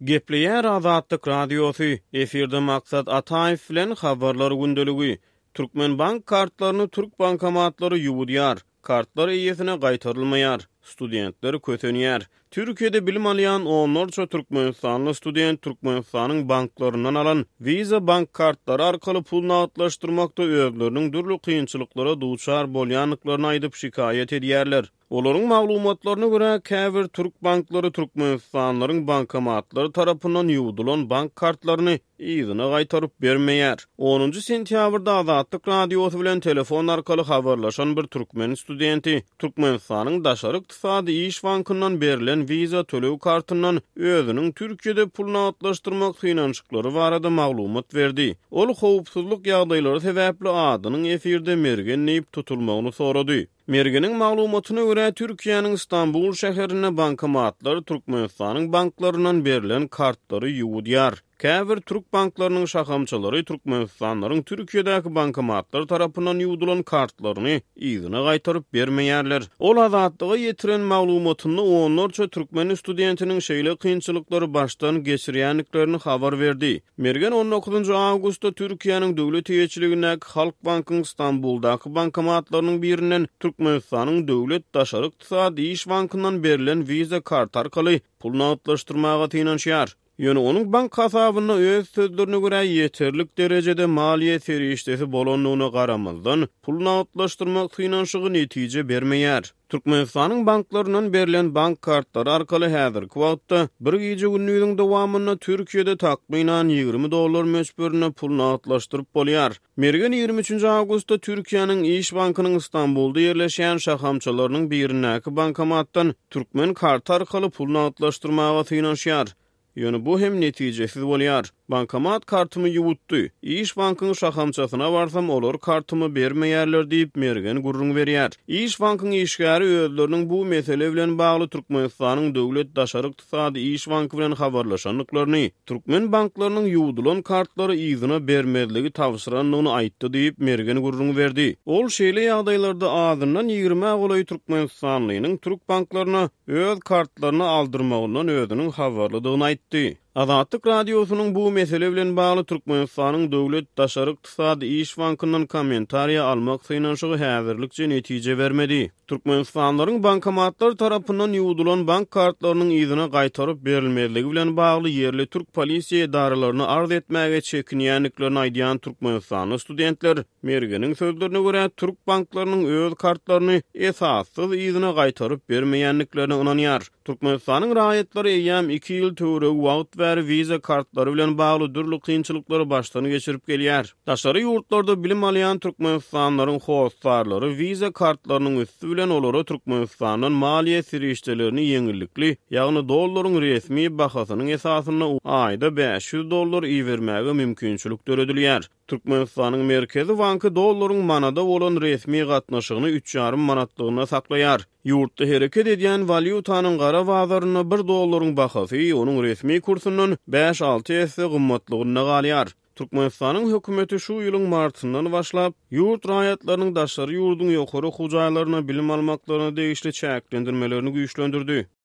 Gepleýär Azatlyk radiosu. Eferde maksat Ataýew bilen habarlar gündeligi. Türkmenbank kartlaryny Türk bankamatlary ýuwdýar. Kartlar eýesine gaýtarylmaýar. Studentler kötenýär. Türkiýede bilim alýan onlarça Türkmenistanly student Türkmenistanyň banklarynyň alan Visa bank kartlary arkaly pul nagdlaşdyrmakda özleriniň dürli kynçylyklara duçar bolýanlyklaryny aýdyp şikaýet edýärler. Olaryň maglumatlaryna görä, käbir Türk banklary Türkmenistanlaryň bankamatlary tarapyndan ýuwdulan bank kartlaryny ýygyna gaýtaryp bermeýär. 10-njy sentýabrda Azatlyk radiosu bilen telefon arkaly habarlaşan bir türkmen studenti Türkmenistanyň daşary ykdysady iş bankyndan berilen Visa tölew kartyndan özüniň Türkiýede pul nagdlaşdyrmak hynançyklary barada maglumat berdi. Ol howpsuzlyk ýagdaýlary sebäpli adynyň efirde mergen näip tutulmagyny sorady. Mergeniň maglumatyna görä, Türkiýanyň Istanbul şäherine bankomatlar Türkmenistanyň banklarynyň berilen kartlary ýuwdýar. Käbir Türk banklarynyň şahamçylary Türkmenistanlaryň Türkiýedäki bankomatlar tarapyndan ýuwdulan kartlaryny ýygyna gaýtaryp bermeýärler. Ol azatlyga ýetiren maglumatyny onlarça türkmen studentiniň şeýle kynçylyklary başdan geçirýänliklerini habar berdi. Mergen 19 awgustda Türkiýanyň döwlet ýeçiligindäki Halk Bankynyň Istanbuldaky bankomatlarynyň birinden Türkmenistanyň döwlet daşary ykdysady iş bankyndan berilen Visa kart arkaly pul nagdlaşdyrmaga tynanýar. Ýöne onuň bank hasabyna öz sözlerine görä ýeterlik derejede maliýe serişdesi bolanlygyna garamazdan pul nagdlaşdyrmak hynançygy netije bermeýär. Türkmenistanyň banklarynyň berilen bank kartlary arkaly häzirki wagtda bir gece günlüğüň dowamyna Türkiýede takminan $20 möçberine pul nagdlaşdyryp bolýar. Mergen 23 awgustda Türkiýanyň İş Bankynyň Istanbulda ýerleşýän şahamçylarynyň birinäki bankomatdan türkmen kart arkaly pul nagdlaşdyrmaga tynanýar. Ýöne bu hem netijesiz bolýar. Bankomat kartymy ýuwutdy. İş bankynyň şahamçasyna barsam olar kartymy bermeýärler diýip mergen gurrun berýär. İş bankynyň işgäri özleriniň bu mesele bilen bagly Türkmenistanyň döwlet daşary ykdysady İş banky bilen habarlaşanlyklaryny, türkmen banklarynyň ýuwdulan kartlary ýygyna bermezligi tawsyranlygyny aýtdy diýip mergen gurrun berdi. Ol şeýle ýagdaýlarda azyndan 20 goly Türkmenistanlynyň Türk banklaryna öz kartlaryny aldyrmagyndan özüniň habarlydygyny aýtdy. Azatlyk radiosunyň bu mesele bilen bagly Türkmenistanyň döwlet daşary ykdysady iş bankyndan kommentariýa almak hynançygy häzirlikçe netije bermedi. Türkmenistanlaryň bankomatlar tarapyndan ýuwdulan bank kartlarynyň ýygyna gaýtaryp berilmezligi bilen bagly ýerli türk polisiýa edaralaryny arz etmäge çekinýänliklerini aýdýan Türkmenistanly studentler mergeniň sözlerine görä türk banklarynyň öz kartlaryny esassyz ýygyna gaýtaryp bermeýänliklerini ynanýar. Türkmenistanyň raýatlary eýäm 2 ýyl töwereg wagt bäri Visa kartlary bilen bagly dürli kynçylyklary başdan geçirip gelýär. Daşary ýurtlarda bilim alýan Türkmenistanlaryň howstarlary Visa kartlarynyň üstü bilen olara Türkmenistanyň maliýe serişdelerini ýeňillikli, ýagny dollaryň resmi bahasynyň esasyna aýda $500 iýermäge mümkinçilik töredilýär. Türkmenistanyň Merkezi Banky dollaryň manada bolan resmi gatnaşygyny 3,5 manatlygyna saklaýar. Ýurtda hereket edýän valyutanyň gara bazaryna $1 bahasy onuň resmi kursundan 5-6 esse gymmatlygyna galýar. Türkmenistanyň hökümeti şu ýylyň martyndan başlap ýurt raýatlarynyň daşary ýurdun ýokary hujaýlaryna bilim almaklaryna degişli çäklendirmelerini güýçlendirdi.